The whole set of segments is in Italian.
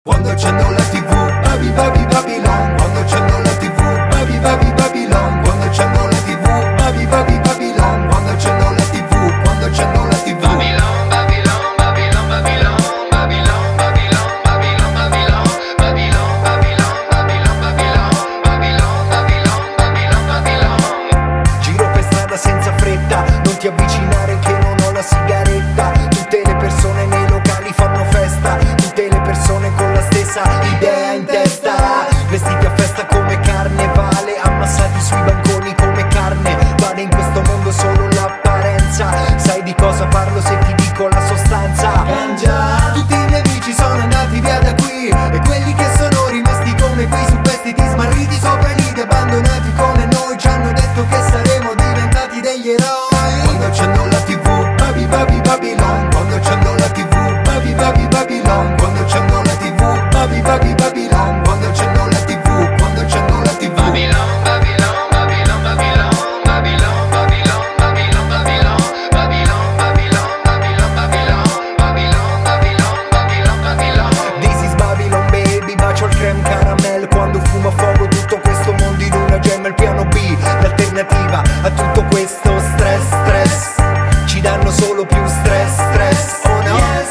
Quando accendo la TV, babi babi Babylon. Quando accendo la TV, babi babi Babylon. Quando accendo la TV, babi babi Babylon. Quando accendo la TV, quando accendo la TV. Babylon, Babylon, Babylon, Babylon, Babylon, Babylon, Babylon, Babylon, Babylon, Babylon, Babylon, Babylon, Babylon, Babylon, Babylon. Giro per strada senza fretta, non ti avvicinare che non ho la sigaretta. Tutte le persone nei locali fanno festa, tutte le persone con la stessa idea in testa. Vestiti a festa come carnevale, ammassati sui banconi come carne. Vale in questo mondo solo l'apparenza. Sai di cosa parlo se ti dico la sostanza? Ganja. Tutti i miei amici sono andati via da qui, e quelli che sono rimasti come qui su vestiti smarriti sopra i lidi abbandonati come noi ci hanno detto che saremo diventati degli eroi. Quando accendo la TV, babi babi Babylon. Quando accendo la TV, babi babi Babylon. Quando accendo la TV, babi babi Babylon. Quando accendo la TV, quando accendo la TV. Babylon, Babylon, Babylon, Babylon, Babylon, Babylon, Babylon, Babylon, Babylon, Babylon, Babylon, Babylon, Babylon, Babylon, Babylon. This is Babylon baby, bacio il creme caramel quando fumo a fuoco tutto questo mondo in una gem. Il piano B, l'alternativa a tutto questo stress, stress. Ci danno solo più stress, stress. Oh no? Yes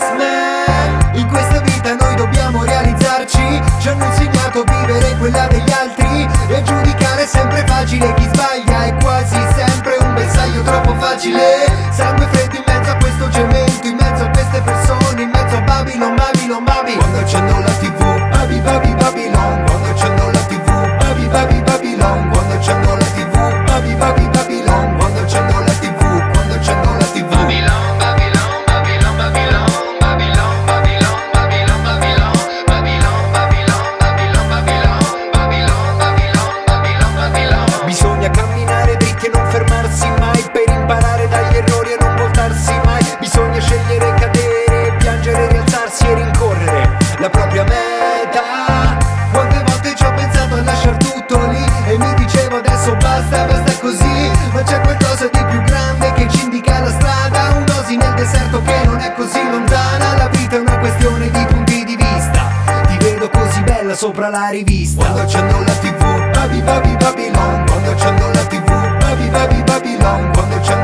man. In questa vita noi dobbiamo realizzarci. Ci hanno insegnato a vivere quella degli altri e a giudicare sempre facile chi sbaglia. È quasi sempre un bersaglio troppo facile. Sangue freddo in mezzo a questo cemento, in mezzo a queste persone, in mezzo a Babylon, Babylon, Babylon. Quando accendo la TV, babi babi Babylon. Quando accendo la TV, babi babi Babylon. Quando accendo la TV, babi babi Babylon. Quando accendo la TV, quando accendo la TV. Babylon, Babylon, Babylon, Babylon, Babylon, Babylon, Babylon, Babylon, Babylon, Babylon, Babylon, Babylon, Babylon, Babylon, Babylon. Bisogna camminare dritti e non fermarsi mai, per imparare dagli errori e non voltarsi mai. Bisogna scegliere, cadere, piangere, rialzarsi e rincorrere la propria meta. Quante volte ci ho pensato a lasciar tutto lì e mi dicevo adesso basta, basta così. Ma c'è qualcosa di più grande che ci indica la strada, un'oasi nel deserto che non è così lontana. La vita è una questione di punti di vista, ti vedo così bella sopra la rivista. Quando accendo la TV, babi babi Babylon. Quando accendo la TV, babi babi Babylon. Quando accendo